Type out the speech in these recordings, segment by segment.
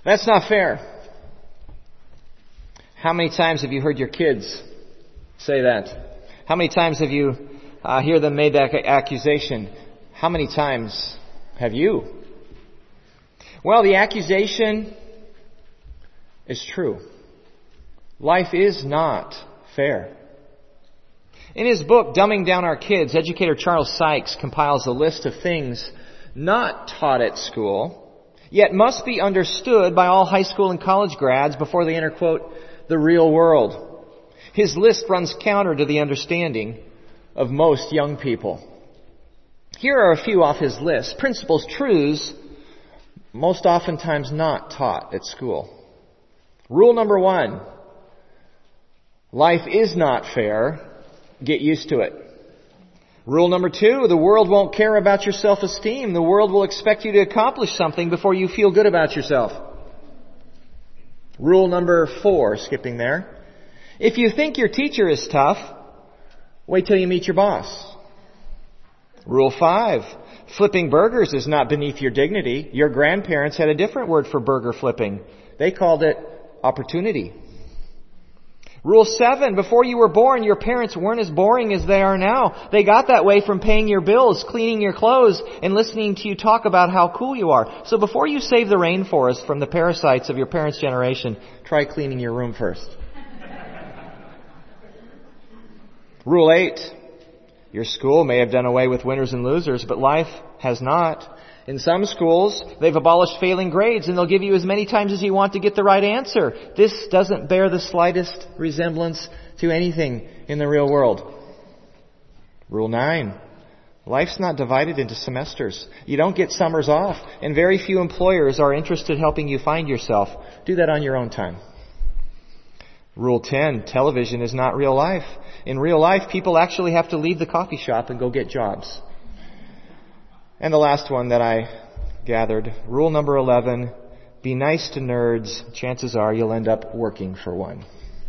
That's not fair. How many times have you heard your kids say that? How many times have you hear them made that accusation? How many times have you? Well, the accusation is true. Life is not fair. In his book, Dumbing Down Our Kids, educator Charles Sykes compiles a list of things not taught at school, yet must be understood by all high school and college grads before they enter, quote, the real world. His list runs counter to the understanding of most young people. Here are a few off his list. Principles, truths, most oftentimes not taught at school. Rule number 1. Life is not fair. Get used to it. Rule number 2. The world won't care about your self-esteem. The world will expect you to accomplish something before you feel good about yourself. Rule number 4, skipping there. If you think your teacher is tough, wait till you meet your boss. Rule 5. Flipping burgers is not beneath your dignity. Your grandparents had a different word for burger flipping. They called it opportunity. Rule 7. Before you were born, your parents weren't as boring as they are now. They got that way from paying your bills, cleaning your clothes, and listening to you talk about how cool you are. So before you save the rainforest from the parasites of your parents' generation, try cleaning your room first. Rule 8. Your school may have done away with winners and losers, but life has not. In some schools, they've abolished failing grades, and they'll give you as many times as you want to get the right answer. This doesn't bear the slightest resemblance to anything in the real world. Rule 9. Life's not divided into semesters. You don't get summers off, and very few employers are interested in helping you find yourself. Do that on your own time. Rule 10. Television is not real life. In real life, people actually have to leave the coffee shop and go get jobs. And the last one that I gathered, rule number 11, be nice to nerds. Chances are you'll end up working for one.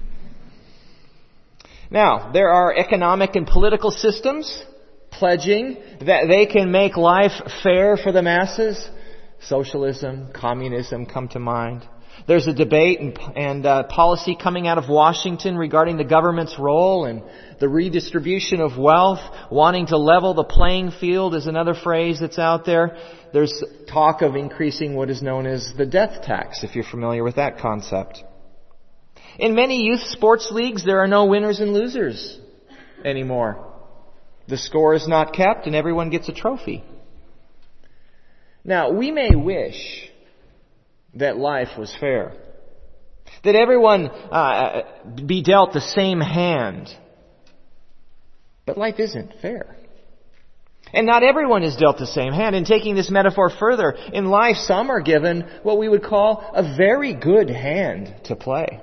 Now, there are economic and political systems pledging that they can make life fair for the masses. Socialism, communism come to mind. There's a debate and policy coming out of Washington regarding the government's role and the redistribution of wealth. Wanting to level the playing field is another phrase that's out there. There's talk of increasing what is known as the death tax, if you're familiar with that concept. In many youth sports leagues, there are no winners and losers anymore. The score is not kept and everyone gets a trophy. Now, we may wish that life was fair, that everyone be dealt the same hand. But life isn't fair. And not everyone is dealt the same hand. And taking this metaphor further, in life some are given what we would call a very good hand to play.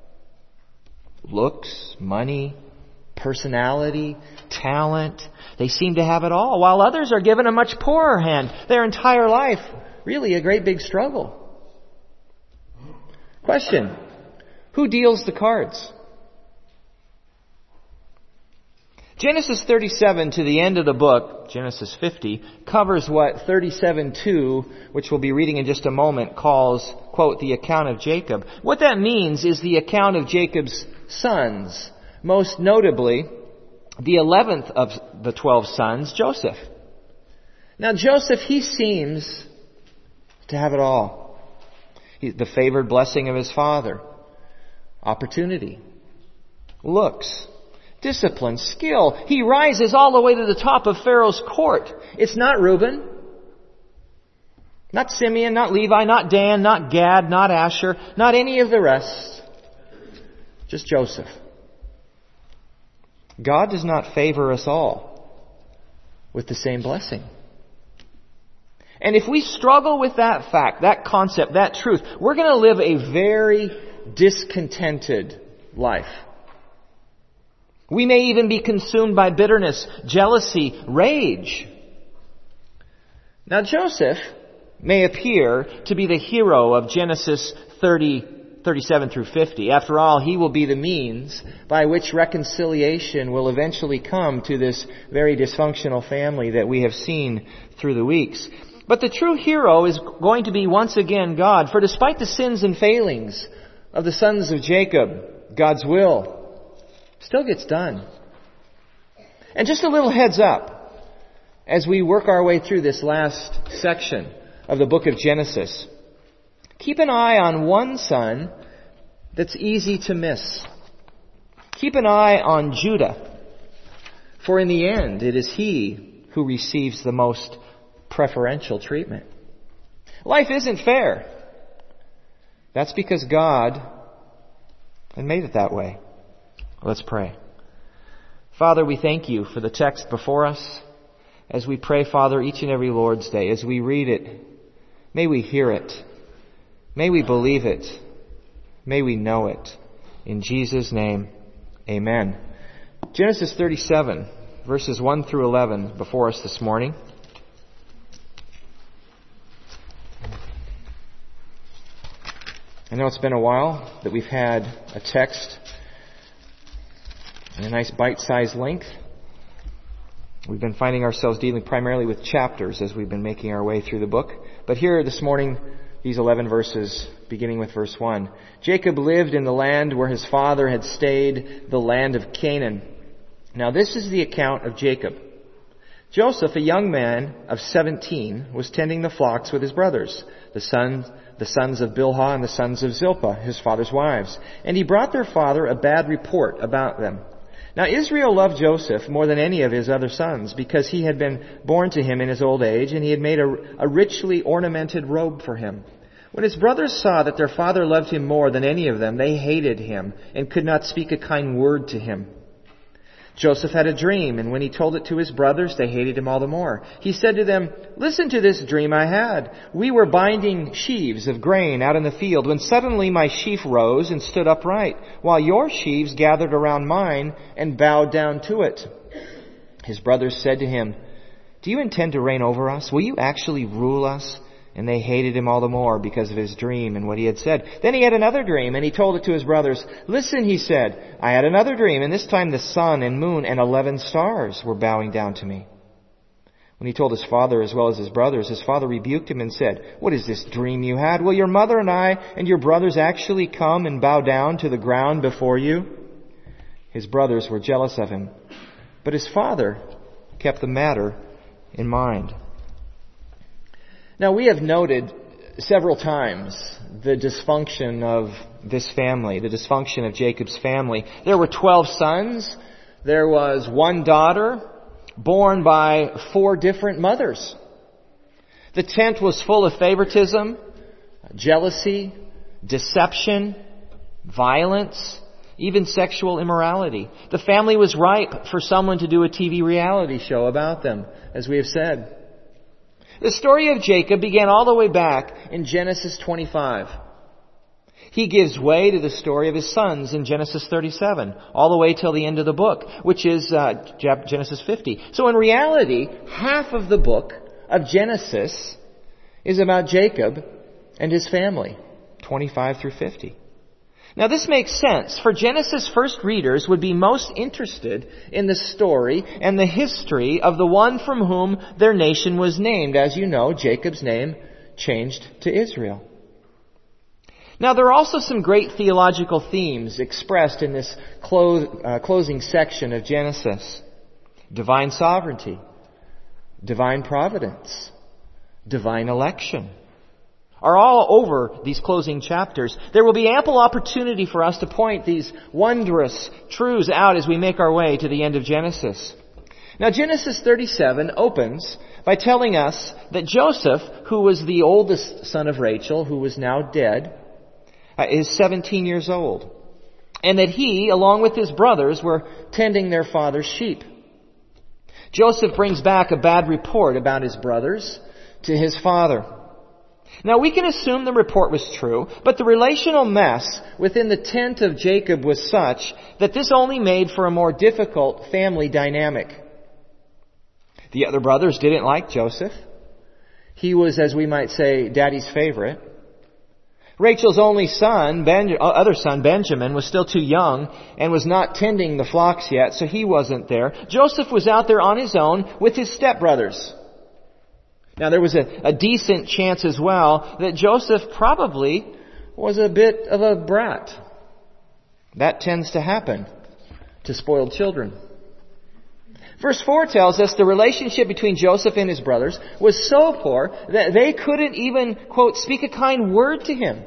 Looks, money, personality, talent, they seem to have it all, while others are given a much poorer hand. Their entire life, really a great big struggle. Question: who deals the cards? Genesis 37 to the end of the book, Genesis 50, covers what 37:2, which we'll be reading in just a moment, calls, quote, the account of Jacob. What that means is the account of Jacob's sons, most notably the 11th of the 12 sons, Joseph. Now Joseph, he seems to have it all. The favored blessing of his father, opportunity, looks, discipline, skill. He rises all the way to the top of Pharaoh's court. It's not Reuben, not Simeon, not Levi, not Dan, not Gad, not Asher, not any of the rest. Just Joseph. God does not favor us all with the same blessing. And if we struggle with that fact, that concept, that truth, we're going to live a very discontented life. We may even be consumed by bitterness, jealousy, rage. Now Joseph may appear to be the hero of Genesis 37 through 50. After all, he will be the means by which reconciliation will eventually come to this very dysfunctional family that we have seen through the weeks. But the true hero is going to be once again God, for despite the sins and failings of the sons of Jacob, God's will still gets done. And just a little heads up, as we work our way through this last section of the book of Genesis, keep an eye on one son that's easy to miss. Keep an eye on Judah, for in the end it is he who receives the most preferential treatment. Life isn't fair. That's because God had made it that way. Let's pray. Father, we thank you for the text before us. As we pray, Father, each and every Lord's Day, as we read it, may we hear it. May we believe it. May we know it. In Jesus' name, amen. Genesis 37, verses 1 through 11 before us this morning. I know it's been a while that we've had a text in a nice bite-sized length. We've been finding ourselves dealing primarily with chapters as we've been making our way through the book. But here this morning, these 11 verses, beginning with verse 1. Jacob lived in the land where his father had stayed, the land of Canaan. Now this is the account of Jacob. Joseph, a young man of 17, was tending the flocks with his brothers, the sons of Bilhah and the sons of Zilpah, his father's wives. And he brought their father a bad report about them. Now Israel loved Joseph more than any of his other sons, because he had been born to him in his old age, and he had made a richly ornamented robe for him. When his brothers saw that their father loved him more than any of them, they hated him and could not speak a kind word to him. Joseph had a dream, and when he told it to his brothers, they hated him all the more. He said to them, "Listen to this dream I had. We were binding sheaves of grain out in the field, when suddenly my sheaf rose and stood upright, while your sheaves gathered around mine and bowed down to it." His brothers said to him, "Do you intend to reign over us? Will you actually rule us?" And they hated him all the more because of his dream and what he had said. Then he had another dream, and he told it to his brothers. "Listen," he said, "I had another dream, and this time the sun and moon and 11 stars were bowing down to me." When he told his father as well as his brothers, his father rebuked him and said, "What is this dream you had? Will your mother and I and your brothers actually come and bow down to the ground before you?" His brothers were jealous of him, but his father kept the matter in mind. Now, we have noted several times the dysfunction of this family, the dysfunction of Jacob's family. There were 12 sons. There was one daughter born by 4 different mothers. The tent was full of favoritism, jealousy, deception, violence, even sexual immorality. The family was ripe for someone to do a TV reality show about them, as we have said. The story of Jacob began all the way back in Genesis 25. He gives way to the story of his sons in Genesis 37, all the way till the end of the book, which is Genesis 50. So in reality, half of the book of Genesis is about Jacob and his family, 25 through 50. Now this makes sense, for Genesis first readers would be most interested in the story and the history of the one from whom their nation was named. As you know, Jacob's name changed to Israel. Now there are also some great theological themes expressed in this closing section of Genesis. Divine sovereignty, divine providence, divine election are all over these closing chapters. There will be ample opportunity for us to point these wondrous truths out as we make our way to the end of Genesis. Now, Genesis 37 opens by telling us that Joseph, who was the oldest son of Rachel, who was now dead, is 17 years old, and that he, along with his brothers, were tending their father's sheep. Joseph brings back a bad report about his brothers to his father. Now we can assume the report was true, but the relational mess within the tent of Jacob was such that this only made for a more difficult family dynamic. The other brothers didn't like Joseph. He was, as we might say, Daddy's favorite. Rachel's only other son, Benjamin, was still too young and was not tending the flocks yet, so he wasn't there. Joseph was out there on his own with his stepbrothers. Now there was a decent chance as well that Joseph probably was a bit of a brat. That tends to happen to spoiled children. Verse 4 tells us the relationship between Joseph and his brothers was so poor that they couldn't even, quote, speak a kind word to him.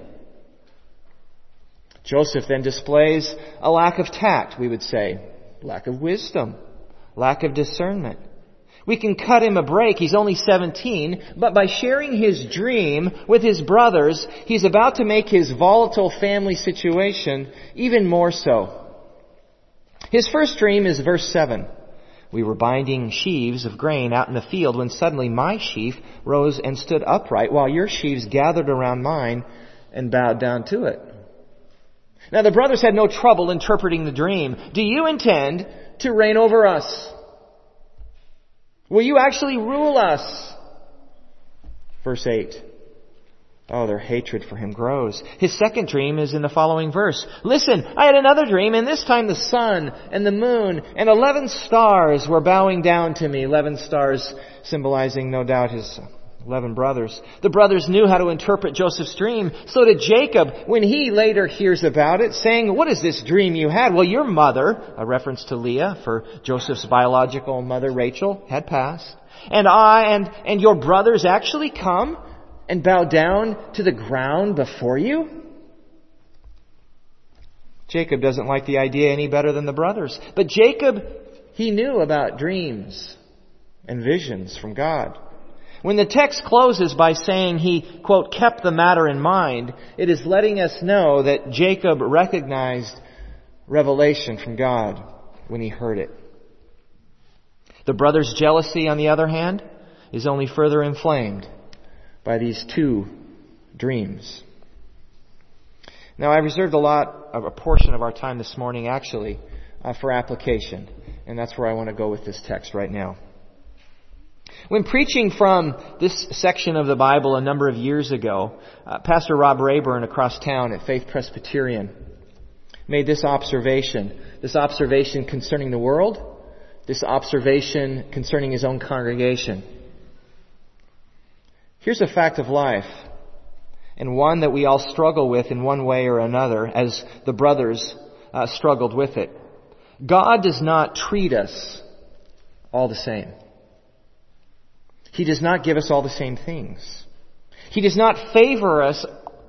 Joseph then displays a lack of tact, we would say, lack of wisdom, lack of discernment. We can cut him a break. He's only 17, but by sharing his dream with his brothers, he's about to make his volatile family situation even more so. His first dream is verse 7. We were binding sheaves of grain out in the field when suddenly my sheaf rose and stood upright while your sheaves gathered around mine and bowed down to it. Now the brothers had no trouble interpreting the dream. Do you intend to reign over us? Will you actually rule us? Verse 8. Oh, their hatred for him grows. His second dream is in the following verse. Listen, I had another dream, and this time the sun and the moon and 11 stars were bowing down to me. 11 stars symbolizing, no doubt, his 11 brothers. The brothers knew how to interpret Joseph's dream. So did Jacob when he later hears about it, saying, what is this dream you had? Well, your mother, a reference to Leah for Joseph's biological mother Rachel, had passed. And I and your brothers actually come and bow down to the ground before you? Jacob doesn't like the idea any better than the brothers. But Jacob, he knew about dreams and visions from God. When the text closes by saying he, quote, kept the matter in mind, it is letting us know that Jacob recognized revelation from God when he heard it. The brother's jealousy, on the other hand, is only further inflamed by these two dreams. Now, I reserved a portion of our time this morning, actually, for application. And that's where I want to go with this text right now. When preaching from this section of the Bible a number of years ago, Pastor Rob Rayburn across town at Faith Presbyterian made this observation concerning the world, this observation concerning his own congregation. Here's a fact of life, and one that we all struggle with in one way or another, as the brothers struggled with it. God does not treat us all the same. He does not give us all the same things. He does not favor us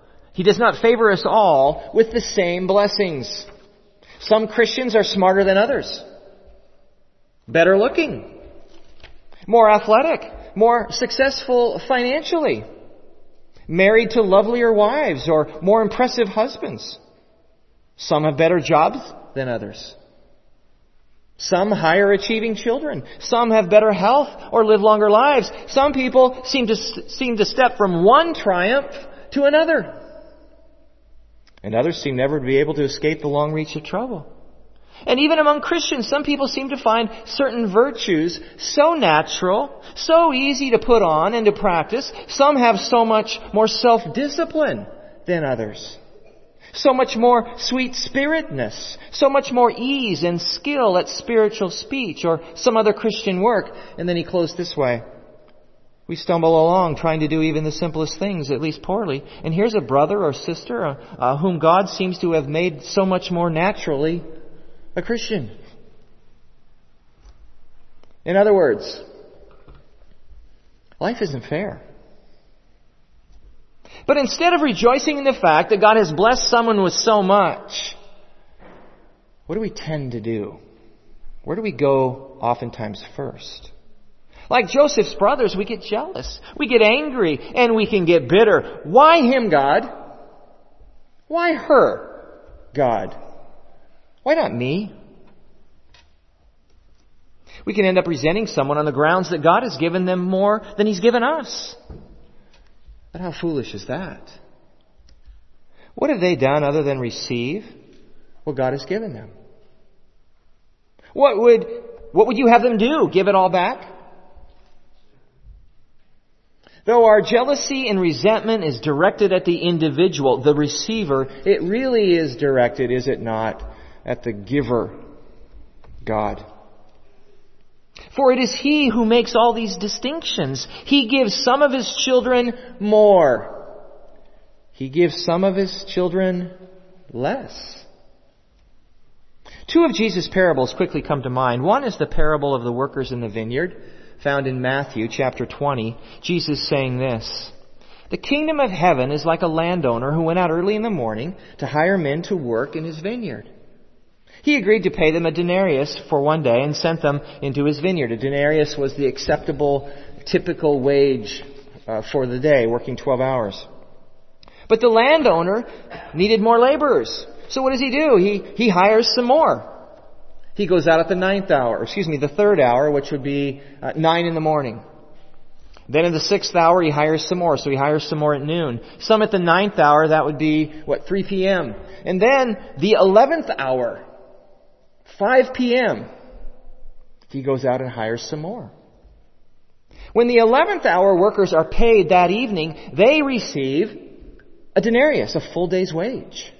all with the same blessings. Some Christians are smarter than others, better looking, more athletic, more successful financially, married to lovelier wives or more impressive husbands. Some have better jobs than others. Some higher achieving children. Some have better health or live longer lives. Some people seem to step from one triumph to another. And others seem never to be able to escape the long reach of trouble. And even among Christians, some people seem to find certain virtues so natural, so easy to put on and to practice. Some have so much more self-discipline than others. So much more sweet-spiritedness, so much more ease and skill at spiritual speech or some other Christian work. And then he closed this way. We stumble along trying to do even the simplest things, at least poorly. And here's a brother or sister whom God seems to have made so much more naturally a Christian. In other words, life isn't fair. But instead of rejoicing in the fact that God has blessed someone with so much, what do we tend to do? Where do we go oftentimes first? Like Joseph's brothers, we get jealous, we get angry, and we can get bitter. Why him, God? Why her, God? Why not me? We can end up resenting someone on the grounds that God has given them more than He's given us. But how foolish is that? What have they done other than receive what God has given them? What would you have them do? Give it all back? Though our jealousy and resentment is directed at the individual, the receiver, it really is directed, is it not, at the giver, God. For it is He who makes all these distinctions. He gives some of His children more. He gives some of His children less. Two of Jesus' parables quickly come to mind. One is the parable of the workers in the vineyard, found in Matthew chapter 20. Jesus saying this: "The kingdom of heaven is like a landowner who went out early in the morning to hire men to work in his vineyard. He agreed to pay them a denarius for one day and sent them into his vineyard." A denarius was the acceptable, typical wage for the day, working 12 hours. But the landowner needed more laborers. So what does he do? He hires some more. He goes out at the third hour, which would be 9 in the morning. Then in the 6th hour, he hires some more. So he hires some more at noon. Some at the 9th hour, that would be, 3 p.m. And then the 11th hour, 5 p.m., he goes out and hires some more. When the 11th hour workers are paid that evening, they receive a denarius, a full day's wage.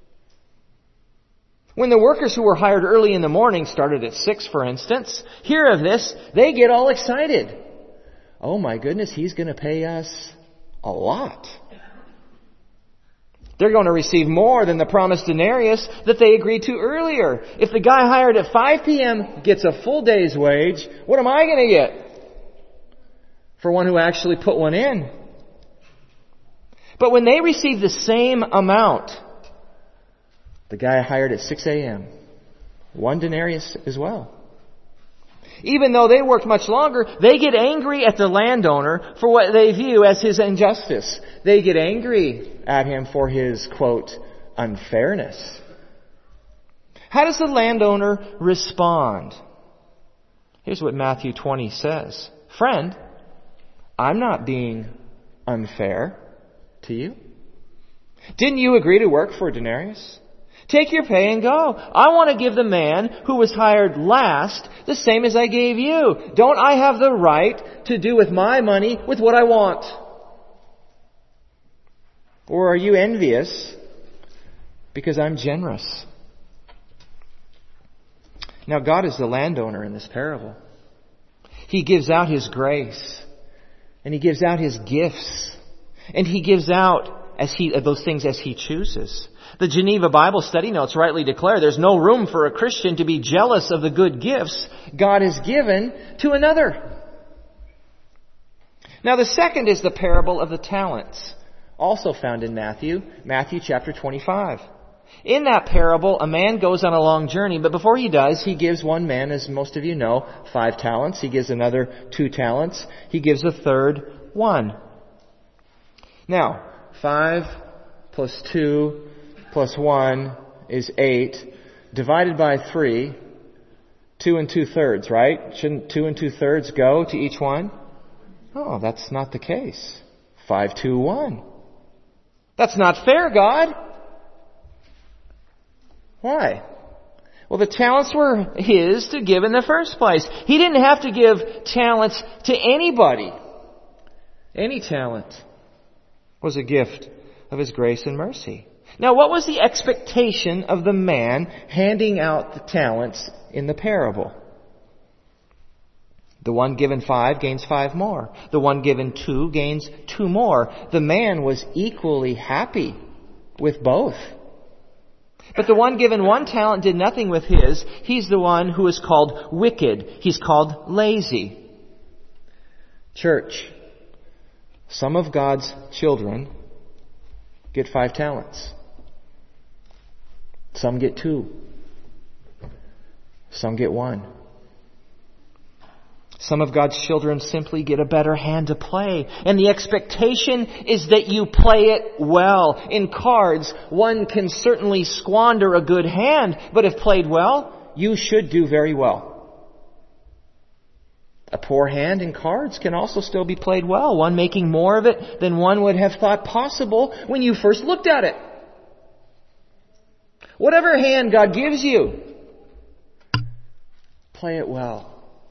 When the workers who were hired early in the morning, started at 6 for instance, hear of this, they get all excited. Oh my goodness, he's going to pay us a lot. They're going to receive more than the promised denarius that they agreed to earlier. If the guy hired at 5 p.m. gets a full day's wage, what am I going to get for one who actually put one in? But when they receive the same amount, the guy hired at 6 a.m., 1 denarius as well. Even though they worked much longer, they get angry at the landowner for what they view as his injustice. They get angry at him for his, quote, unfairness. How does the landowner respond? Here's what Matthew 20 says. "Friend, I'm not being unfair to you. Didn't you agree to work for a denarius? Take your pay and go. I want to give the man who was hired last the same as I gave you. Don't I have the right to do with my money with what I want? Or are you envious because I'm generous?" Now God is the landowner in this parable. He gives out His grace, and He gives out His gifts, and He gives out those things as He chooses. The Geneva Bible Study Notes rightly declare there's no room for a Christian to be jealous of the good gifts God has given to another. Now the second is the parable of the talents, also found in Matthew chapter 25. In that parable, a man goes on a long journey, but before he does, he gives one man, as most of you know, 5 talents. He gives another 2 talents. He gives a third 1. Now, 5 plus 2 plus 1 is 8. Divided by 3, 2 2/3, right? Shouldn't 2 2/3 go to each one? Oh, that's not the case. 5, 2, 1. That's not fair, God. Why? Well, the talents were His to give in the first place. He didn't have to give talents to anybody. Any talent was a gift of His grace and mercy. Now, what was the expectation of the man handing out the talents in the parable? The one given 5 gains 5 more. The one given 2 gains 2 more. The man was equally happy with both. But the one given 1 talent did nothing with his. He's the one who is called wicked. He's called lazy. Church, some of God's children get 5 talents. Some get 2. Some get 1. Some of God's children simply get a better hand to play. And the expectation is that you play it well. In cards, one can certainly squander a good hand, but if played well, you should do very well. A poor hand in cards can also still be played well, one making more of it than one would have thought possible when you first looked at it. Whatever hand God gives you, play it well.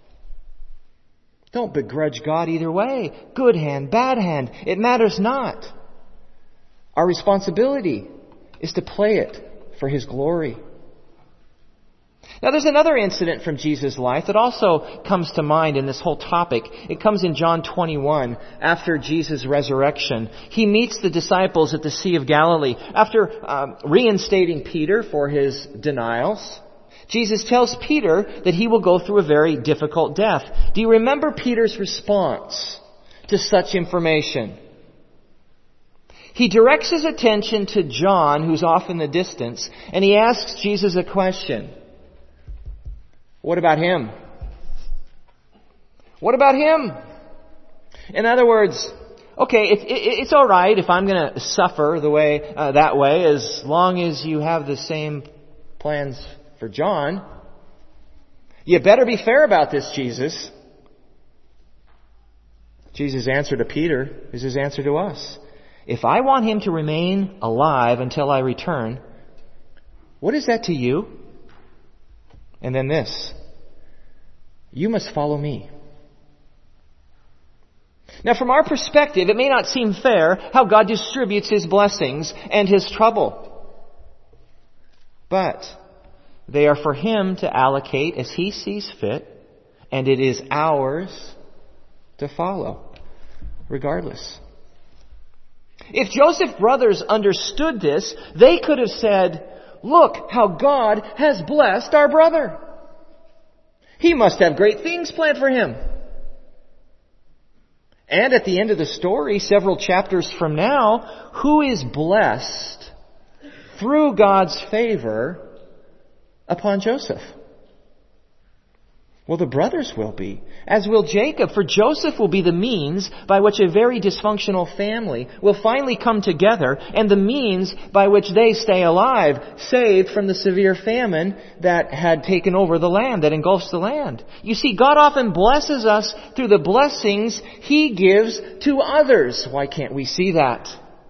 Don't begrudge God either way. Good hand, bad hand, it matters not. Our responsibility is to play it for His glory. Now there's another incident from Jesus' life that also comes to mind in this whole topic. It comes in John 21, after Jesus' resurrection. He meets the disciples at the Sea of Galilee. After reinstating Peter for his denials, Jesus tells Peter that he will go through a very difficult death. Do you remember Peter's response to such information? He directs his attention to John, who's off in the distance, and he asks Jesus a question. What about him? What about him? In other words, okay, it's all right if I'm going to suffer that way, as long as you have the same plans for John. You better be fair about this, Jesus. Jesus' answer to Peter is his answer to us. If I want him to remain alive until I return, what is that to you? And then this. You must follow me. Now from our perspective, it may not seem fair how God distributes His blessings and His trouble. But they are for Him to allocate as He sees fit, and it is ours to follow, regardless. If Joseph's brothers understood this, they could have said, look how God has blessed our brother. He must have great things planned for him. And at the end of the story, several chapters from now, who is blessed through God's favor upon Joseph? Well, the brothers will be, as will Jacob, for Joseph will be the means by which a very dysfunctional family will finally come together, and the means by which they stay alive, saved from the severe famine that had taken over the land, that engulfs the land. You see, God often blesses us through the blessings He gives to others. Why can't we see that?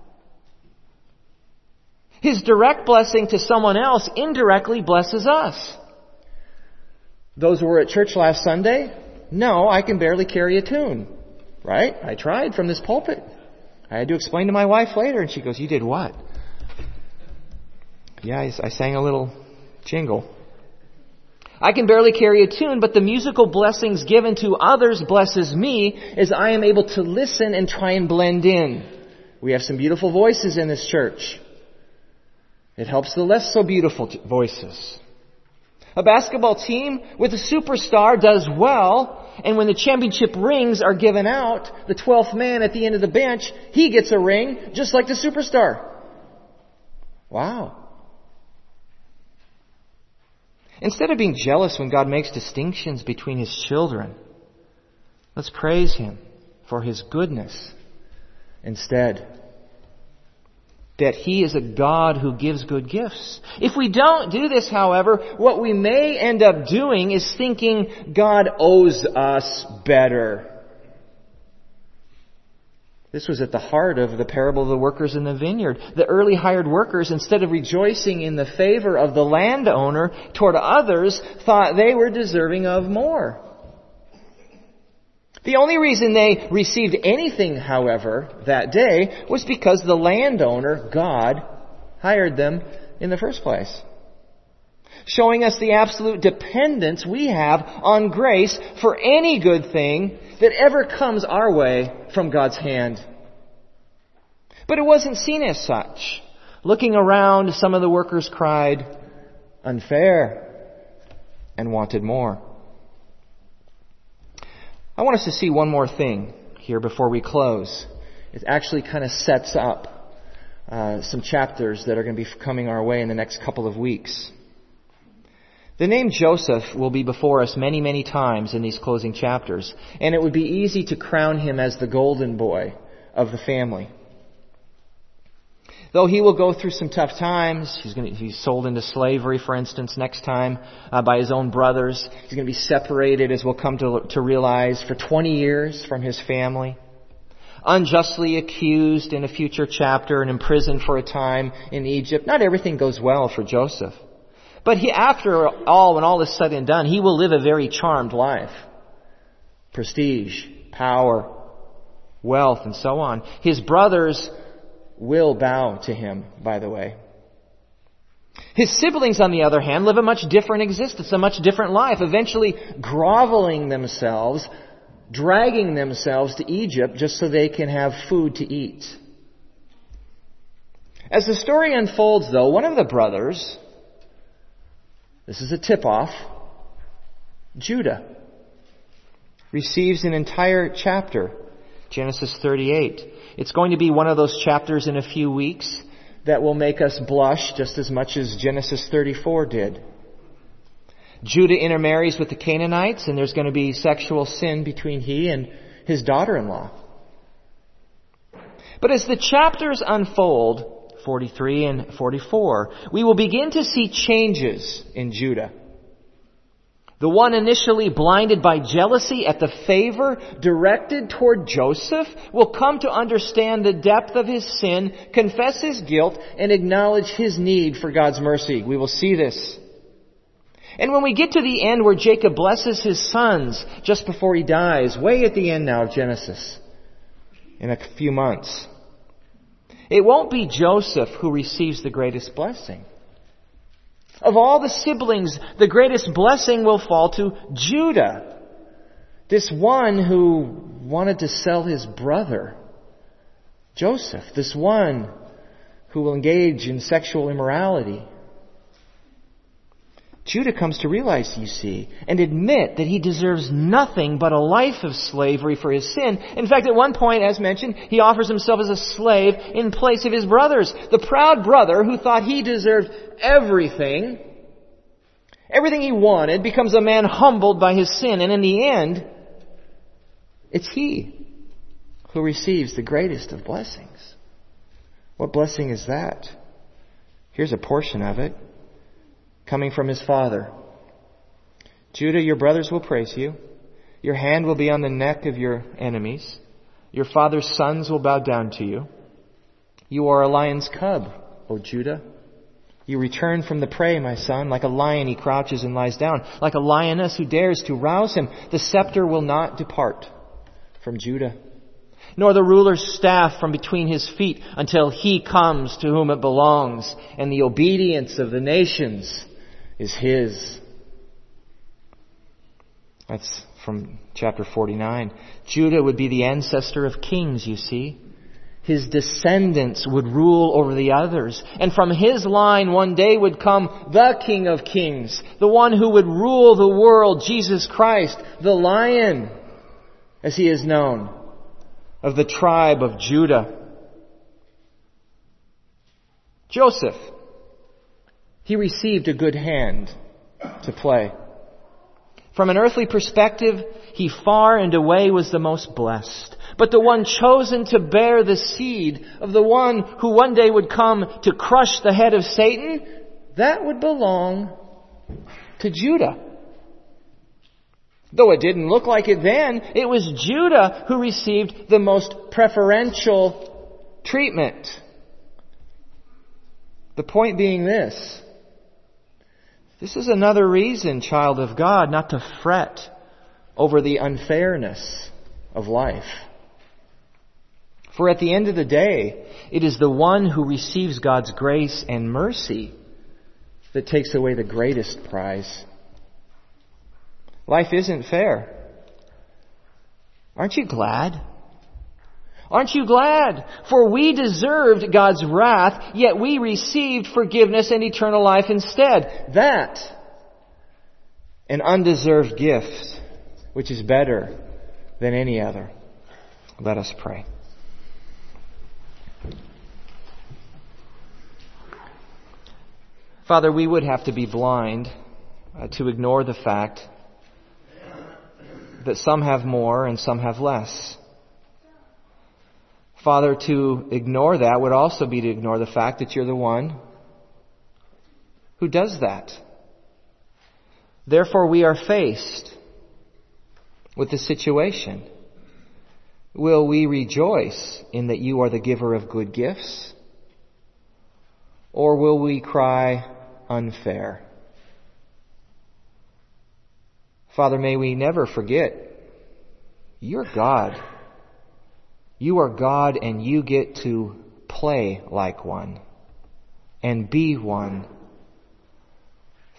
His direct blessing to someone else indirectly blesses us. Those who were at church last Sunday know I can barely carry a tune. Right? I tried from this pulpit. I had to explain to my wife later, and she goes, you did what? Yeah, I sang a little jingle. I can barely carry a tune, but the musical blessings given to others blesses me as I am able to listen and try and blend in. We have some beautiful voices in this church. It helps the less so beautiful voices. A basketball team with a superstar does well, and when the championship rings are given out, the 12th man at the end of the bench, he gets a ring just like the superstar. Wow. Instead of being jealous when God makes distinctions between His children, let's praise Him for His goodness instead. That He is a God who gives good gifts. If we don't do this, however, what we may end up doing is thinking God owes us better. This was at the heart of the parable of the workers in the vineyard. The early hired workers, instead of rejoicing in the favor of the landowner toward others, thought they were deserving of more. The only reason they received anything, however, that day was because the landowner, God, hired them in the first place. Showing us the absolute dependence we have on grace for any good thing that ever comes our way from God's hand. But it wasn't seen as such. Looking around, some of the workers cried, unfair, and wanted more. I want us to see one more thing here before we close. It actually kind of sets up some chapters that are going to be coming our way in the next couple of weeks. The name Joseph will be before us many, many times in these closing chapters, and it would be easy to crown him as the golden boy of the family. Though he will go through some tough times, he's sold into slavery, for instance, next time by his own brothers. He's going to be separated, as we'll come to realize, for 20 years from his family. Unjustly accused in a future chapter and imprisoned for a time in Egypt. Not everything goes well for Joseph. But after all, when all is said and done, he will live a very charmed life. Prestige, power, wealth, and so on. His brothers will bow to him, by the way. His siblings, on the other hand, live a much different existence, a much different life, eventually groveling themselves, dragging themselves to Egypt just so they can have food to eat. As the story unfolds, though, one of the brothers, this is a tip-off, Judah, receives an entire chapter, Genesis 38. It's going to be one of those chapters in a few weeks that will make us blush just as much as Genesis 34 did. Judah intermarries with the Canaanites, and there's going to be sexual sin between he and his daughter-in-law. But as the chapters unfold, 43 and 44, we will begin to see changes in Judah. The one initially blinded by jealousy at the favor directed toward Joseph will come to understand the depth of his sin, confess his guilt, and acknowledge his need for God's mercy. We will see this. And when we get to the end where Jacob blesses his sons just before he dies, way at the end now of Genesis, in a few months, it won't be Joseph who receives the greatest blessing. Of all the siblings, the greatest blessing will fall to Judah, this one who wanted to sell his brother, Joseph, this one who will engage in sexual immorality. Judah comes to realize, you see, and admit that he deserves nothing but a life of slavery for his sin. In fact, at one point, as mentioned, he offers himself as a slave in place of his brothers. The proud brother who thought he deserved everything he wanted, becomes a man humbled by his sin. And in the end, it's he who receives the greatest of blessings. What blessing is that? Here's a portion of it. Coming from his father. Judah, your brothers will praise you. Your hand will be on the neck of your enemies. Your father's sons will bow down to you. You are a lion's cub, O Judah. You return from the prey, my son. Like a lion he crouches and lies down. Like a lioness who dares to rouse him. The scepter will not depart from Judah, nor the ruler's staff from between his feet until he comes to whom it belongs, and the obedience of the nations is his. That's from chapter 49. Judah would be the ancestor of kings, you see. His descendants would rule over the others. And from his line one day would come the King of Kings, the one who would rule the world, Jesus Christ, the Lion, as he is known, of the tribe of Judah. Joseph, he received a good hand to play. From an earthly perspective, he far and away was the most blessed. But the one chosen to bear the seed of the one who one day would come to crush the head of Satan, that would belong to Judah. Though it didn't look like it then, it was Judah who received the most preferential treatment. The point being this is another reason, child of God, not to fret over the unfairness of life. For at the end of the day, it is the one who receives God's grace and mercy that takes away the greatest prize. Life isn't fair. Aren't you glad? Aren't you glad? For we deserved God's wrath, yet we received forgiveness and eternal life instead. That, an undeserved gift, which is better than any other. Let us pray. Father, we would have to be blind to ignore the fact that some have more and some have less. Father, to ignore that would also be to ignore the fact that you're the one who does that. Therefore, we are faced with the situation. Will we rejoice in that you are the giver of good gifts? Or will we cry, unfair? Father, may we never forget, you're God. You are God and you get to play like one and be one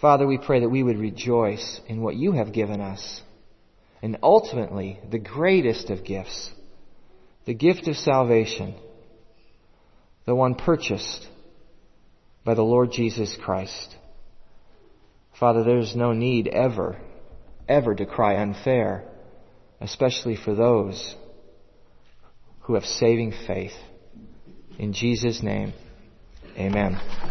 Father, we pray that we would rejoice in what you have given us. And ultimately, the greatest of gifts, the gift of salvation, the one purchased by the Lord Jesus Christ. Father, there's no need ever to cry unfair, especially for those who have saving faith. In Jesus' name, amen.